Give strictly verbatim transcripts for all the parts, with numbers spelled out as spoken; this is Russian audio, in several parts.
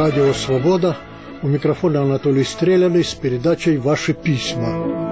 Радио «Свобода». У микрофона Анатолий Стреляный с передачей «Ваши письма».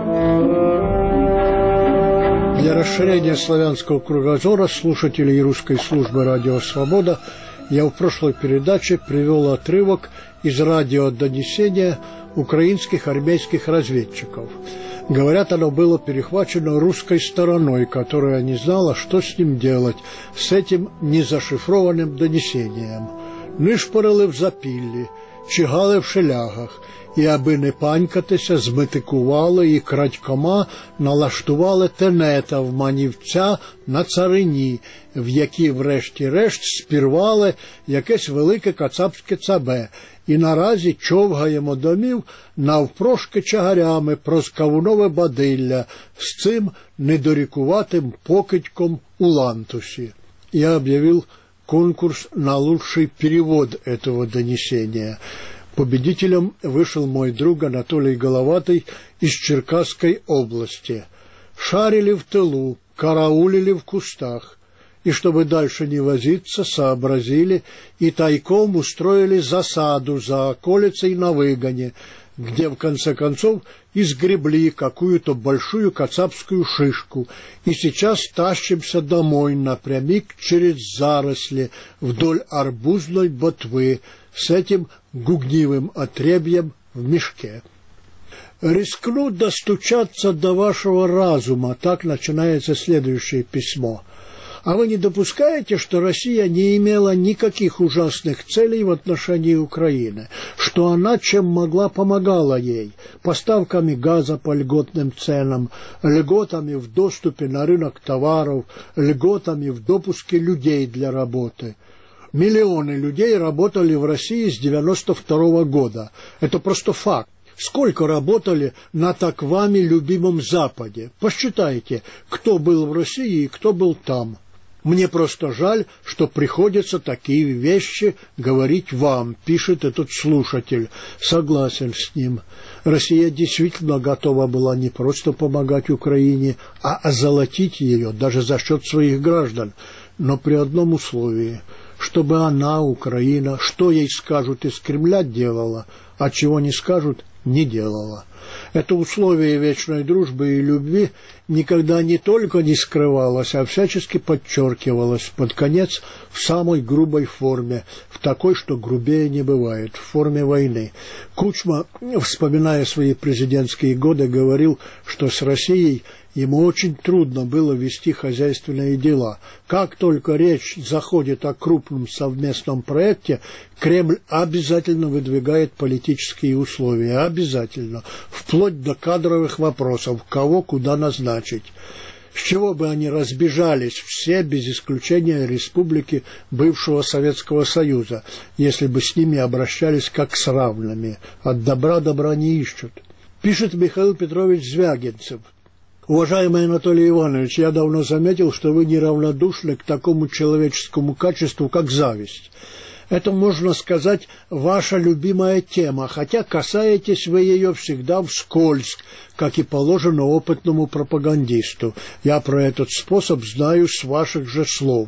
Для расширения славянского кругозора слушателей русской службы «Радио «Свобода» я в прошлой передаче привел отрывок из радиодонесения украинских армейских разведчиков. Говорят, оно было перехвачено русской стороной, которая не знала, что с ним делать, с этим незашифрованным донесением. Нишпорили в запіллі, чигали в шелягах, і аби не панькатися, зметикували і крадькома налаштували тенета в манівця на царині, в які врешті-решт спірвали якесь велике кацапське цабе, і наразі човгаємо домів навпрошки чагарями проз кавунове бадилля з цим недорікуватим покидьком у лантусі. Я объявил конкурс на лучший перевод этого донесения. Победителем вышел мой друг Анатолий Головатый из Черкасской области. Шарили в тылу, караулили в кустах, и чтобы дальше не возиться, сообразили и тайком устроили засаду за околицей на выгоне, где в конце концов изгребли какую-то большую кацапскую шишку, и сейчас тащимся домой напрямик через заросли вдоль арбузной ботвы с этим гугнивым отребьем в мешке. Рискну достучаться до вашего разума, так начинается следующее письмо. А вы не допускаете, что Россия не имела никаких ужасных целей в отношении Украины, что она чем могла помогала ей, поставками газа по льготным ценам, льготами в доступе на рынок товаров, льготами в допуске людей для работы? Миллионы людей работали в России с девяносто второго года. Это просто факт. Сколько работали на так вами любимом Западе? Посчитайте, кто был в России и кто был там. Мне просто жаль, что приходится такие вещи говорить вам, пишет этот слушатель. Согласен с ним. Россия действительно готова была не просто помогать Украине, а озолотить ее даже за счет своих граждан, но при одном условии, чтобы она, Украина, что ей скажут из Кремля, делала, а чего не скажут, не делала. Это условие вечной дружбы и любви никогда не только не скрывалось, а всячески подчеркивалось под конец в самой грубой форме, в такой, что грубее не бывает, в форме войны. Кучма, вспоминая свои президентские годы, говорил, что с Россией ему очень трудно было вести хозяйственные дела. Как только речь заходит о крупном совместном проекте, Кремль обязательно выдвигает политические условия, обязательно, вплоть до кадровых вопросов, кого куда назначить. С чего бы они разбежались все, без исключения республики бывшего Советского Союза, если бы с ними обращались как с равными, от добра добра не ищут. Пишет Михаил Петрович Звягинцев. Уважаемый Анатолий Иванович, я давно заметил, что вы неравнодушны к такому человеческому качеству, как зависть. Это, можно сказать, ваша любимая тема, хотя касаетесь вы ее всегда вскользь, как и положено опытному пропагандисту. Я про этот способ знаю с ваших же слов.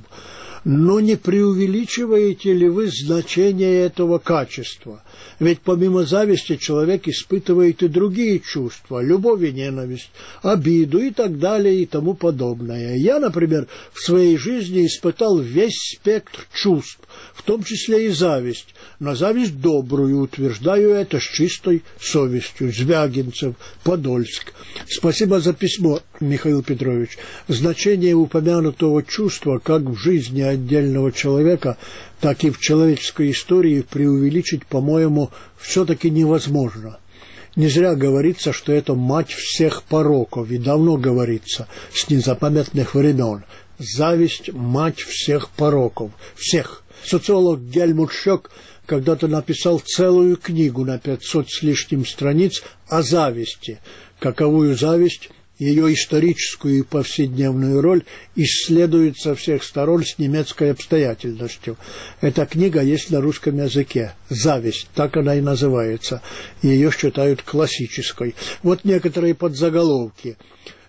Но не преувеличиваете ли вы значение этого качества? Ведь помимо зависти человек испытывает и другие чувства, любовь и ненависть, обиду и так далее и тому подобное. Я, например, в своей жизни испытал весь спектр чувств, в том числе и зависть, но зависть добрую, утверждаю это с чистой совестью. Звягинцев, Подольск. Спасибо за письмо, Михаил Петрович. Значение упомянутого чувства как в жизни отдельного человека, так и в человеческой истории преувеличить, по-моему, все-таки невозможно. Не зря говорится, что это мать всех пороков, и давно говорится, с незапамятных времен. Зависть – мать всех пороков. Всех. Социолог Гельмут Шок когда-то написал целую книгу на пятьсот с лишним страниц о зависти. Каковую зависть, ее историческую и повседневную роль исследует со всех сторон с немецкой обстоятельностью. Эта книга есть на русском языке. «Зависть», так она и называется. Ее считают классической. Вот некоторые подзаголовки.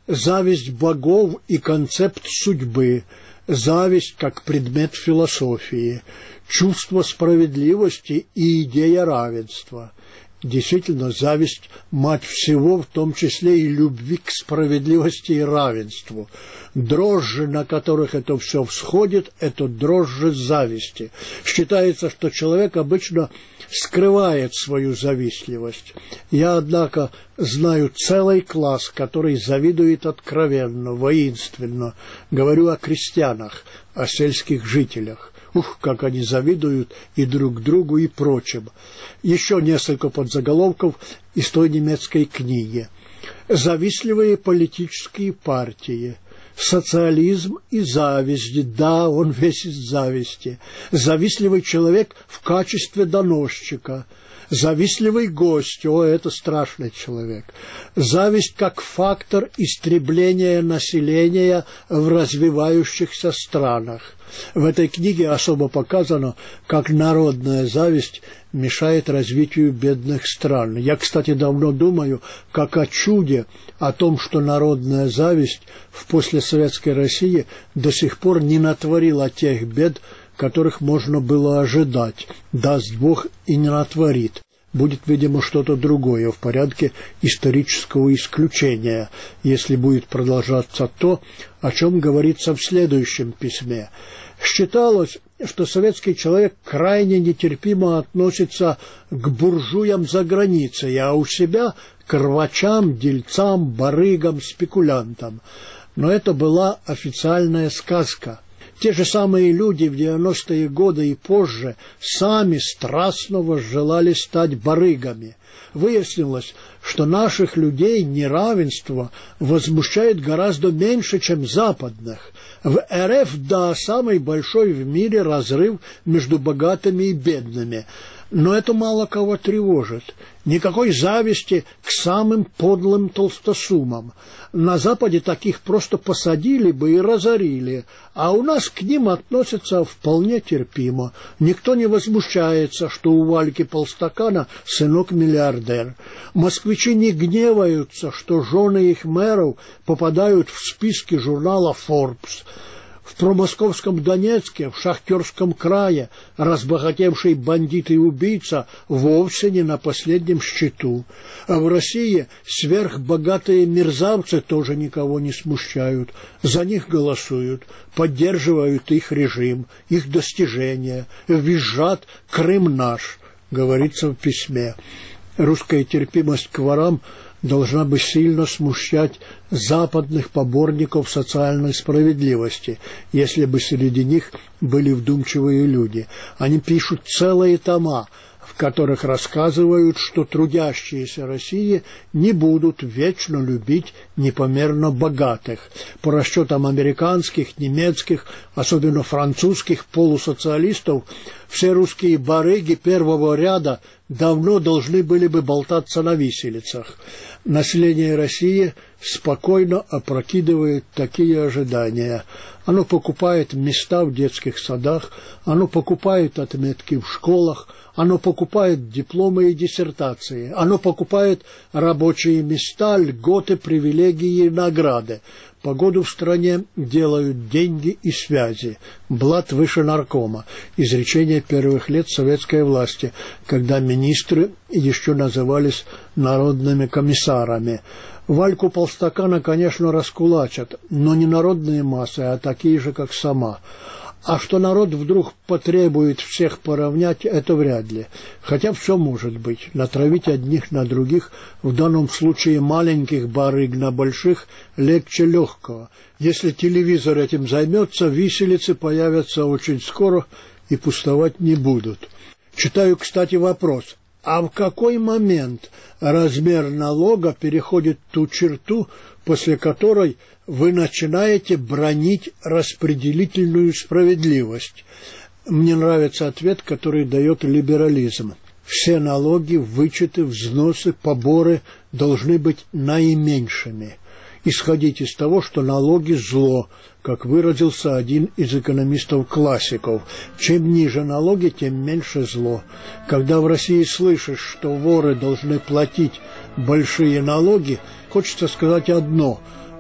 зависть богов и концепт судьбы, зависть как предмет философии, чувство справедливости и идея равенства. Действительно, зависть – мать всего, в том числе и любви к справедливости и равенству. Дрожжи, на которых это все всходит, это дрожжи зависти. Считается, что человек обычно скрывает свою завистливость. Я, однако, знаю целый класс, который завидует откровенно, воинственно. Говорю о крестьянах, о сельских жителях. Ух, как они завидуют и друг другу, и прочим. Еще несколько подзаголовков из той немецкой книги. Завистливые политические партии. Социализм и зависть. Да, он весь из зависти. Завистливый человек в качестве доносчика. Завистливый гость. О, это страшный человек. Зависть как фактор истребления населения в развивающихся странах. В этой книге особо показано, как народная зависть мешает развитию бедных стран. Я, кстати, давно думаю, как о чуде, о том, что народная зависть в послесоветской России до сих пор не натворила тех бед, которых можно было ожидать. Даст Бог, и не натворит. Будет, видимо, что-то другое в порядке исторического исключения, если будет продолжаться то, о чем говорится в следующем письме. Считалось, что советский человек крайне нетерпимо относится к буржуям за границей, а у себя к рвачам, дельцам, барыгам, спекулянтам. Но это была официальная сказка. Те же самые люди в девяностые годы и позже сами страстно возжелали стать барыгами. Выяснилось, что наших людей неравенство возмущает гораздо меньше, чем западных. В эр эф, да, самый большой в мире разрыв между богатыми и бедными. Но это мало кого тревожит. Никакой зависти к самым подлым толстосумам. На Западе таких просто посадили бы и разорили, а у нас к ним относятся вполне терпимо. Никто не возмущается, что у Вальки Полстакана сынок миллиардер. Москвичи не гневаются, что жены их мэров попадают в списки журнала Forbes. В промосковском Донецке, в Шахтерском крае разбогатевший бандит и убийца вовсе не на последнем счету. А в России сверхбогатые мерзавцы тоже никого не смущают. За них голосуют, поддерживают их режим, их достижения, визжат «Крым наш», говорится в письме. Русская терпимость к ворам должна бы сильно смущать западных поборников социальной справедливости, если бы среди них были вдумчивые люди. Они пишут целые тома, в которых рассказывают, что трудящиеся России не будут вечно любить непомерно богатых. По расчетам американских, немецких, особенно французских полусоциалистов, все русские барыги первого ряда давно должны были бы болтаться на виселицах. Население России спокойно опрокидывает такие ожидания. Оно покупает места в детских садах, оно покупает отметки в школах, оно покупает дипломы и диссертации, оно покупает рабочие места, льготы, привилегии и награды. Погоду в стране делают деньги и связи. Блат выше наркома. Изречение первых лет советской власти, когда министры еще назывались народными комиссарами. Вальку Полстакана, конечно, раскулачат, но не народные массы, а такие же, как сама. А что народ вдруг потребует всех поравнять, это вряд ли. Хотя все может быть. Натравить одних на других, в данном случае маленьких барыг на больших, легче легкого. Если телевизор этим займется, виселицы появятся очень скоро и пустовать не будут. Читаю, кстати, вопрос. А в какой момент размер налога переходит ту черту, после которой вы начинаете бранить распределительную справедливость? Мне нравится ответ, который дает либерализм. Все налоги, вычеты, взносы, поборы должны быть наименьшими. Исходить из того, что налоги – зло, как выразился один из экономистов-классиков. Чем ниже налоги, тем меньше зло. Когда в России слышишь, что воры должны платить большие налоги, хочется сказать одно –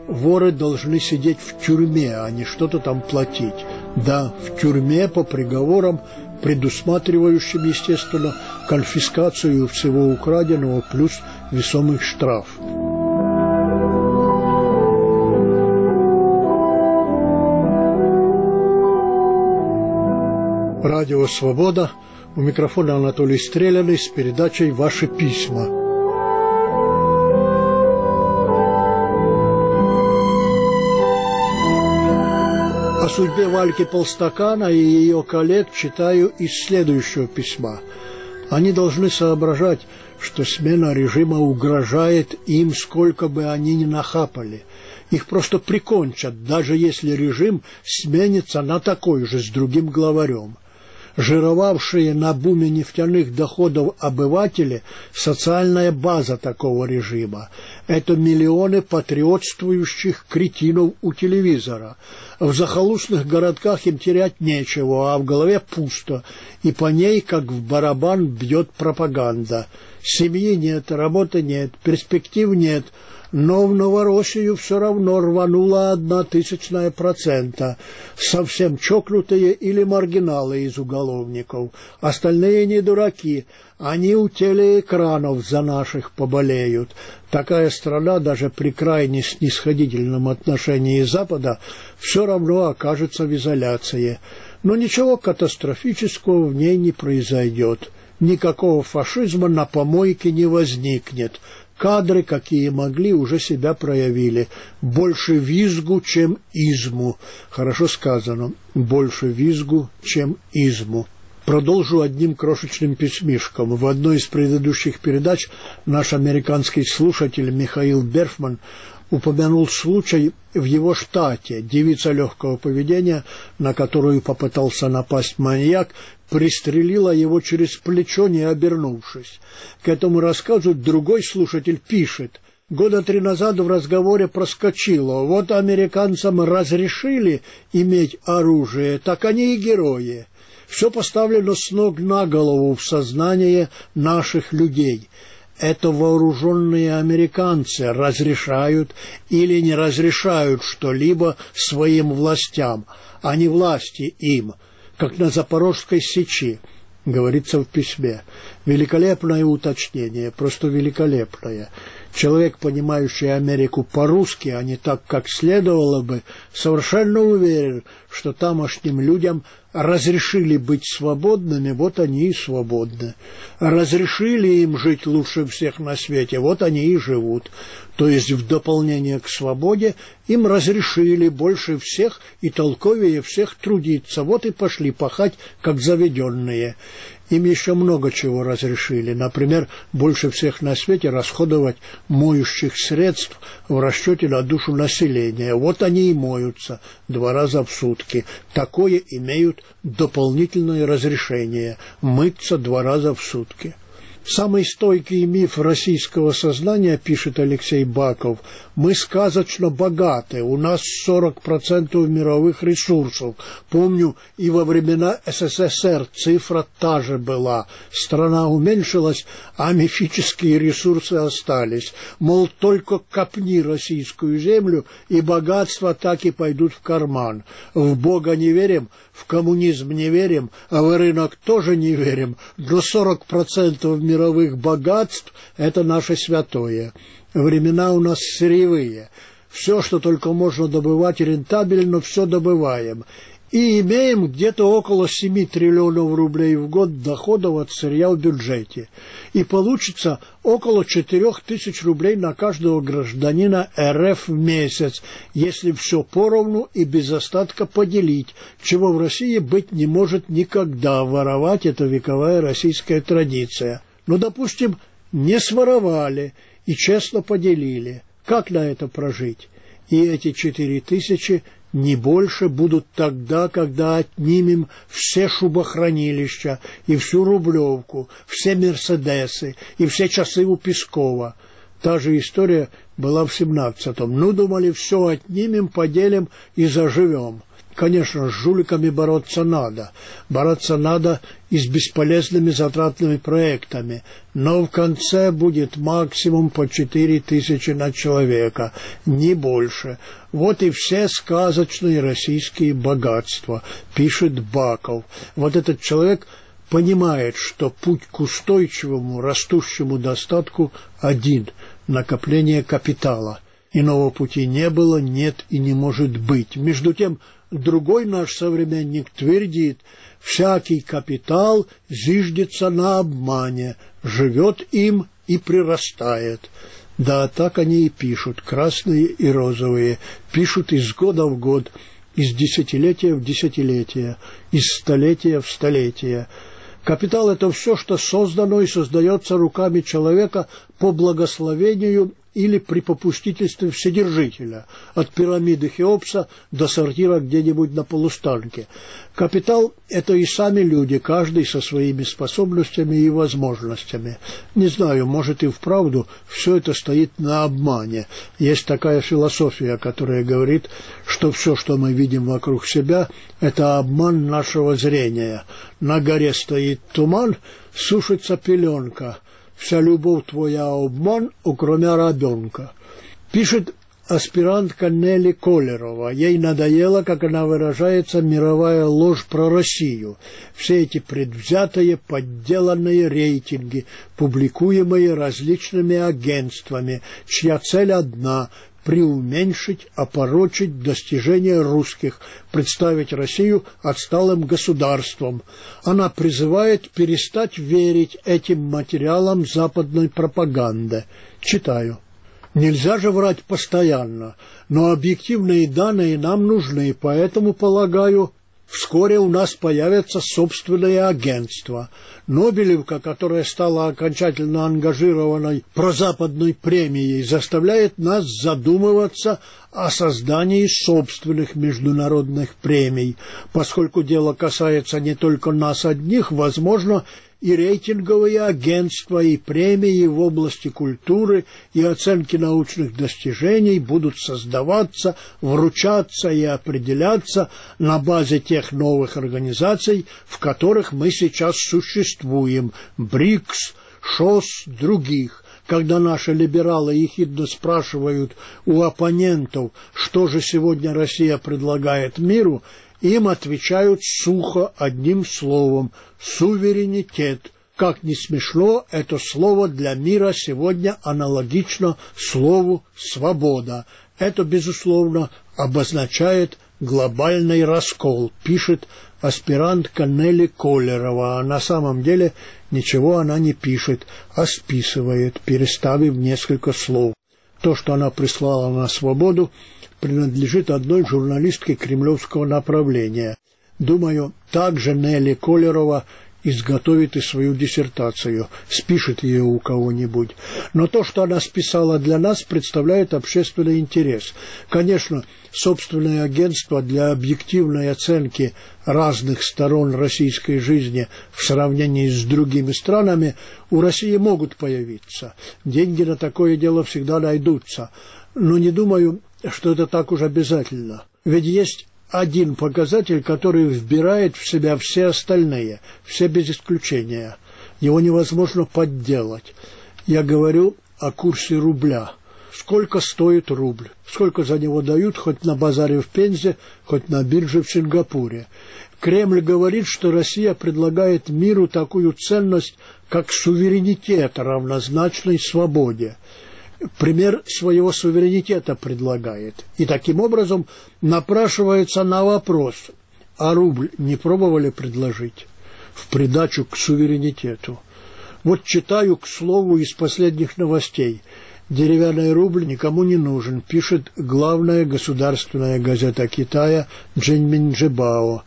воры должны сидеть в тюрьме, а не что-то там платить. Да, в тюрьме по приговорам, предусматривающим, естественно, конфискацию всего украденного плюс весомый штраф. Радио «Свобода». У микрофона Анатолий Стреляный с передачей «Ваши письма». О судьбе Вальки Полстакана и ее коллег читаю из следующего письма. Они должны соображать, что смена режима угрожает им, сколько бы они ни нахапали. Их просто прикончат, даже если режим сменится на такой же с другим главарем. Жировавшие на буме нефтяных доходов обыватели – социальная база такого режима. Это миллионы патриотствующих кретинов у телевизора. В захолустных городках им терять нечего, а в голове пусто, и по ней, как в барабан, бьет пропаганда. Семьи нет, работы нет, перспектив нет, но в Новороссию все равно рванула одна тысячная процента. Совсем чокнутые или маргиналы из уголовников. Остальные не дураки, они у телеэкранов за наших поболеют. Такая страна даже при крайне снисходительном отношении Запада все равно окажется в изоляции. Но ничего катастрофического в ней не произойдет. Никакого фашизма на помойке не возникнет. Кадры, какие могли, уже себя проявили. Больше визгу, чем изму. Хорошо сказано. Больше визгу, чем изму. Продолжу одним крошечным письмишком. В одной из предыдущих передач наш американский слушатель Михаил Берфман упомянул случай в его штате. Девица легкого поведения, на которую попытался напасть маньяк, пристрелила его через плечо, не обернувшись. К этому рассказу другой слушатель пишет: года три назад в разговоре проскочило: вот американцам разрешили иметь оружие, так они и герои. Все поставлено с ног на голову в сознание наших людей. Это вооруженные американцы разрешают или не разрешают что-либо своим властям, а не власти им, как на Запорожской сечи, говорится в письме. Великолепное уточнение, просто великолепное. Человек, понимающий Америку по-русски, а не так, как следовало бы, совершенно уверен, что тамошним людям разрешили быть свободными, вот они и свободны. Разрешили им жить лучше всех на свете, вот они и живут. То есть в дополнение к свободе им разрешили больше всех и толковее всех трудиться, вот и пошли пахать, как заведенные. Им еще много чего разрешили, например, больше всех на свете расходовать моющих средств в расчете на душу населения. Вот они и моются два раза в сутки. Такое имеют дополнительное разрешение – мыться два раза в сутки. Самый стойкий миф российского сознания, пишет Алексей Баков, мы сказочно богаты, у нас сорок процентов мировых ресурсов. Помню, и во времена СССР цифра та же была. Страна уменьшилась, а мифические ресурсы остались. Мол, только копни российскую землю, и богатства так и пойдут в карман. В Бога не верим, в коммунизм не верим, а в рынок тоже не верим, но сорок процентов мировых богатств – это наше святое. Времена у нас сырьевые. Все, что только можно добывать рентабельно, все добываем. И имеем где-то около семи триллионов рублей в год доходов от сырья в бюджете. И получится около четырех тысяч рублей на каждого гражданина эр эф в месяц, если все поровну и без остатка поделить, чего в России быть не может никогда. Воровать – это вековая российская традиция. Но, допустим, не своровали и честно поделили. Как на это прожить? И эти четыре тысячи не больше будут тогда, когда отнимем все шубохранилища и всю Рублевку, все Мерседесы и все часы у Пескова. Та же история была в семнадцатом. Ну, думали, все отнимем, поделим и заживем. Конечно, с жуликами бороться надо. Бороться надо и с бесполезными затратными проектами. Но в конце будет максимум по четыре тысячи на человека, не больше. Вот и все сказочные российские богатства, пишет Баков. Вот этот человек понимает, что путь к устойчивому, растущему достатку один – накопление капитала. Иного пути не было, нет и не может быть. Между тем, другой наш современник твердит: всякий капитал зиждется на обмане, живет им и прирастает. Да, так они и пишут, красные и розовые, пишут из года в год, из десятилетия в десятилетие, из столетия в столетие. Капитал – это все, что создано и создается руками человека по благословению или при попустительстве Вседержителя, от пирамиды Хеопса до сортира где-нибудь на полустанке. Капитал – это и сами люди, каждый со своими способностями и возможностями. Не знаю, может и вправду все это стоит на обмане. Есть такая философия, которая говорит, что все, что мы видим вокруг себя, это обман нашего зрения. На горе стоит туман, сушится пеленка. Вся любовь твоя обман, окромя ребенка. Пишет аспирантка Нелли Колерова. Ей надоело, как она выражается, мировая ложь про Россию. Все эти предвзятые, подделанные рейтинги, публикуемые различными агентствами, чья цель одна – преуменьшить, опорочить достижения русских, представить Россию отсталым государством. Она призывает перестать верить этим материалам западной пропаганды. Читаю. Нельзя же врать постоянно, но объективные данные нам нужны, поэтому, полагаю, вскоре у нас появятся собственные агентства. Нобелевка, которая стала окончательно ангажированной прозападной премией, заставляет нас задумываться о создании собственных международных премий. Поскольку дело касается не только нас одних, возможно, и рейтинговые агентства, и премии в области культуры, и оценки научных достижений будут создаваться, вручаться и определяться на базе тех новых организаций, в которых мы сейчас существуем, БРИКС, ШОС, других. Когда наши либералы ехидно спрашивают у оппонентов, что же сегодня Россия предлагает миру, им отвечают сухо одним словом – суверенитет. Как ни смешно, это слово для мира сегодня аналогично слову «свобода». Это, безусловно, обозначает глобальный раскол, пишет аспирантка Нелли Колерова, а на самом деле ничего она не пишет, а списывает, переставив несколько слов. То, что она прислала на свободу, принадлежит одной журналистке кремлевского направления. Думаю, также Нелли Колерова изготовит и свою диссертацию, спишет ее у кого-нибудь. Но то, что она списала для нас, представляет общественный интерес. Конечно, собственное агентство для объективной оценки разных сторон российской жизни в сравнении с другими странами у России могут появиться. Деньги на такое дело всегда найдутся. Но не думаю, что это так уж обязательно. Ведь есть один показатель, который вбирает в себя все остальные, все без исключения. Его невозможно подделать. Я говорю о курсе рубля. Сколько стоит рубль? Сколько за него дают хоть на базаре в Пензе, хоть на бирже в Сингапуре? Кремль говорит, что Россия предлагает миру такую ценность, как суверенитет, равнозначный свободе. Пример своего суверенитета предлагает. И таким образом напрашивается на вопрос, а рубль не пробовали предложить в придачу к суверенитету? Вот читаю, к слову, из последних новостей. Деревянный рубль никому не нужен, пишет главная государственная газета Китая Джэньминьжибао.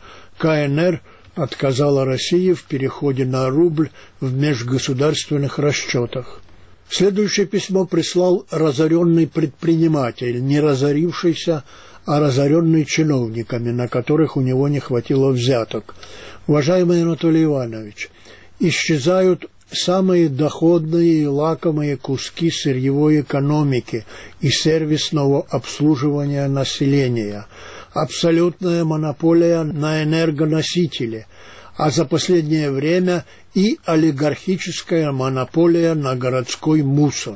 КНР отказала России в переходе на рубль в межгосударственных расчетах. Следующее письмо прислал разоренный предприниматель, не разорившийся, а разоренный чиновниками, на которых у него не хватило взяток. Уважаемый Анатолий Иванович, исчезают самые доходные и лакомые куски сырьевой экономики и сервисного обслуживания населения. абсолютная монополия на энергоносители, а за последнее время и олигархическая монополия на городской мусор.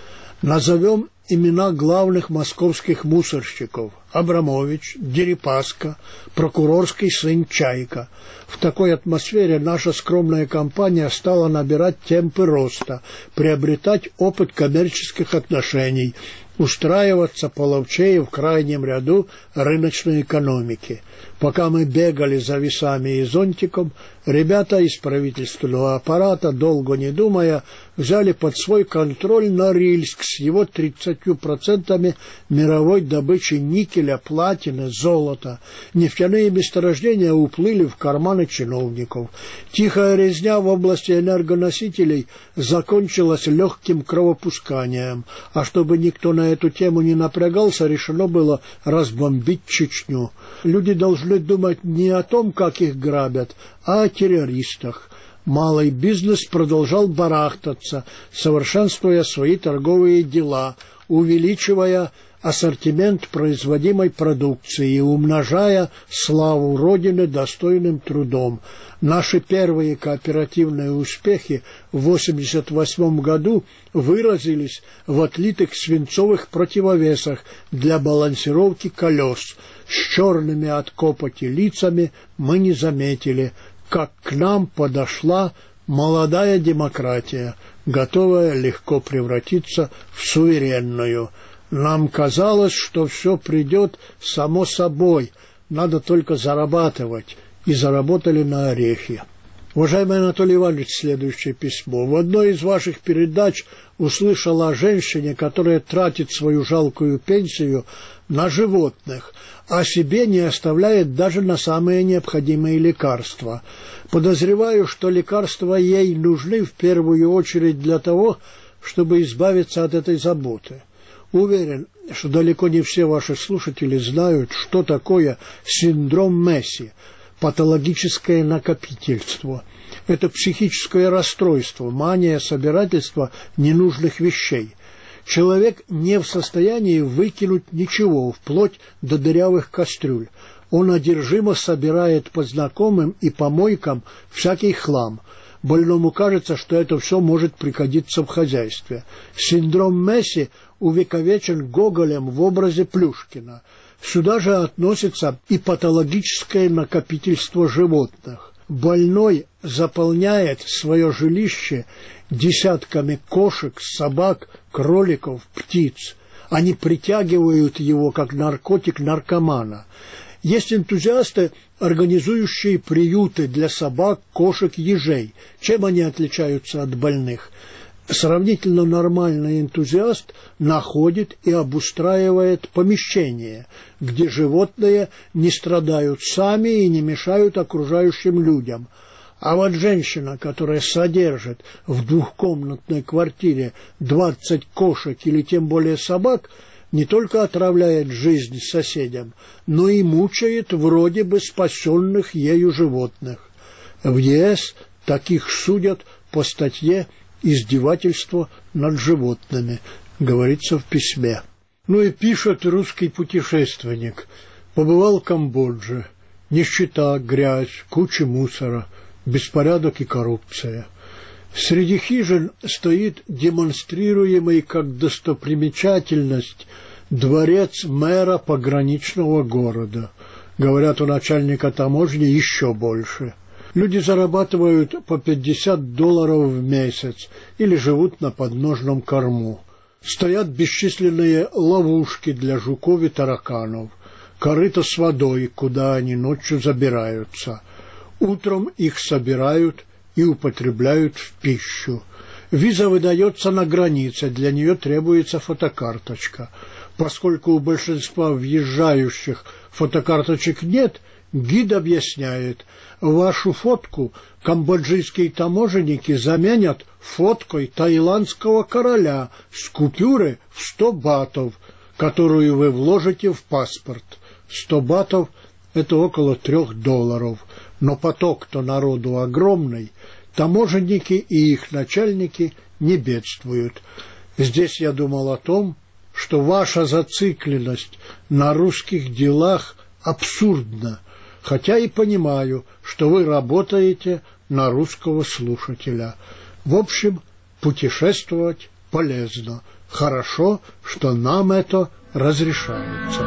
Назовем имена главных московских мусорщиков: Абрамович, Дерипаска, прокурорский сын Чайка. В такой атмосфере наша скромная компания стала набирать темпы роста, приобретать опыт коммерческих отношений, устраиваться половчее в крайнем ряду рыночной экономики. Пока мы бегали за весами и зонтиком, ребята из правительственного аппарата, долго не думая, взяли под свой контроль Норильск с его тридцатью процентами мировой добычи никеля, платины, золота. Нефтяные месторождения уплыли в карманы чиновников. Тихая резня в области энергоносителей закончилась легким кровопусканием, а чтобы никто на эту тему не напрягался, решено было разбомбить Чечню. Люди должны думать не о том, как их грабят, а о террористах. Малый бизнес продолжал барахтаться, совершенствуя свои торговые дела, увеличивая ассортимент производимой продукции и умножая славу Родины достойным трудом. Наши первые кооперативные успехи в восемьдесят восьмом году выразились в отлитых свинцовых противовесах для балансировки колес. С черными от копоти лицами мы не заметили, как к нам подошла молодая демократия, готовая легко превратиться в суверенную. Нам казалось, что все придет само собой, надо только зарабатывать, и заработали на орехи. Уважаемый Анатолий Иванович, следующее письмо. В одной из ваших передач услышал о женщине, которая тратит свою жалкую пенсию на животных, а себе не оставляет даже на самые необходимые лекарства. Подозреваю, что лекарства ей нужны в первую очередь для того, чтобы избавиться от этой заботы. Уверен, что далеко не все ваши слушатели знают, что такое синдром Месси, патологическое накопительство. Это психическое расстройство, мания собирательства ненужных вещей. Человек не в состоянии выкинуть ничего, вплоть до дырявых кастрюль. Он одержимо собирает по знакомым и помойкам всякий хлам. Больному кажется, что это все может пригодиться в хозяйстве. Синдром Месси увековечен Гоголем в образе Плюшкина. Сюда же относится и патологическое накопительство животных. Больной заполняет свое жилище десятками кошек, собак, кроликов, птиц. Они притягивают его, как наркотик наркомана. Есть энтузиасты, организующие приюты для собак, кошек, ежей. Чем они отличаются от больных? Сравнительно нормальный энтузиаст находит и обустраивает помещение, где животные не страдают сами и не мешают окружающим людям. А вот женщина, которая содержит в двухкомнатной квартире двадцать кошек или тем более собак, не только отравляет жизнь соседям, но и мучает вроде бы спасенных ею животных. В ЕС таких судят по статье «Издевательство над животными», говорится в письме. Ну и пишет русский путешественник. Побывал в Камбодже. Нищета, грязь, куча мусора, беспорядок и коррупция. Среди хижин стоит демонстрируемый как достопримечательность дворец мэра пограничного города. Говорят, у начальника таможни еще больше. Люди зарабатывают по пятьдесят долларов в месяц или живут на подножном корму. Стоят бесчисленные ловушки для жуков и тараканов, корыто с водой, куда они ночью забираются. Утром их собирают и употребляют в пищу. Виза выдается на границе, для нее требуется фотокарточка. Поскольку у большинства въезжающих фотокарточек нет, гид объясняет, вашу фотку камбоджийские таможенники заменят фоткой таиландского короля с купюры в сто батов, которую вы вложите в паспорт. Сто батов – это около трех долларов. Но поток-то народу огромный, таможенники и их начальники не бедствуют. Здесь я думал о том, что ваша зацикленность на русских делах абсурдно, хотя и понимаю, что вы работаете на русского слушателя. В общем, путешествовать полезно. Хорошо, что нам это разрешается.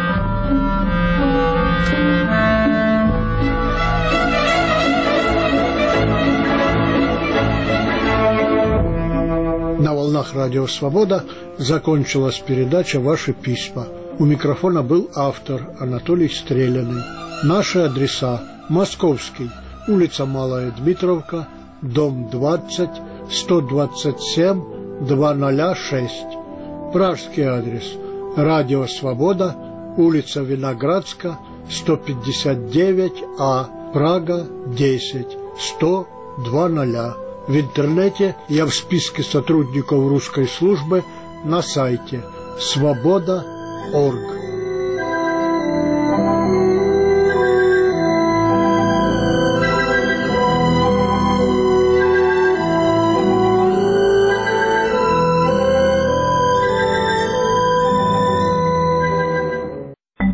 На волнах Радио Свобода закончилась передача «Ваши письма». У микрофона был автор Анатолий Стреляный. Наши адреса: Московский, улица Малая Дмитровка, дом двадцать, сто двадцать семь, двести шесть. Пражский адрес: Радио Свобода, улица Виноградска, сто пятьдесят девять А, Прага, десять, сто, двести. В интернете я в списке сотрудников русской службы на сайте свобода точка орг.